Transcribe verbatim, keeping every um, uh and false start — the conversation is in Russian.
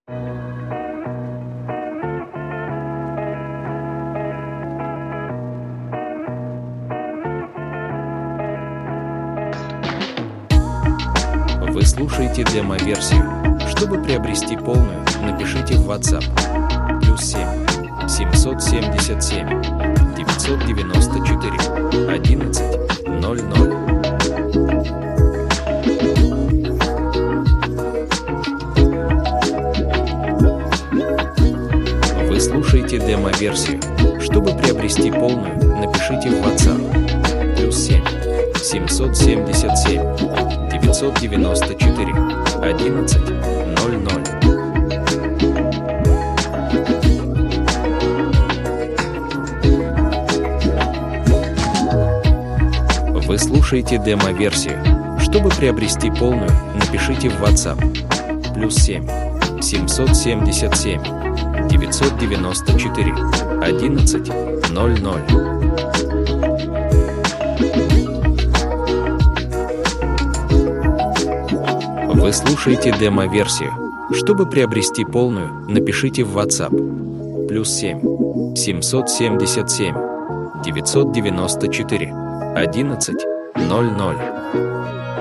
Вы слушаете демо-версию. Чтобы приобрести полную, напишите в WhatsApp. Плюс семь семьсот семьдесят семь девятьсот девяносто четыре одиннадцать ноль ноль. Вы слушаете демо-версию. Чтобы приобрести полную, напишите в WhatsApp. Плюс семь семьсот семьдесят семь девятьсот девяносто четыре одиннадцать ноль ноль. Вы слушаете демо-версию. Чтобы приобрести полную, напишите в WhatsApp. Плюс семь семьсот семьдесят семь девятьсот девяносто четыре одиннадцать ноль ноль. Вы слушаете демо-версию. Чтобы приобрести полную, напишите в WhatsApp. Плюс семь семьсот семьдесят семь девятьсот девяносто четыре одиннадцать ноль ноль.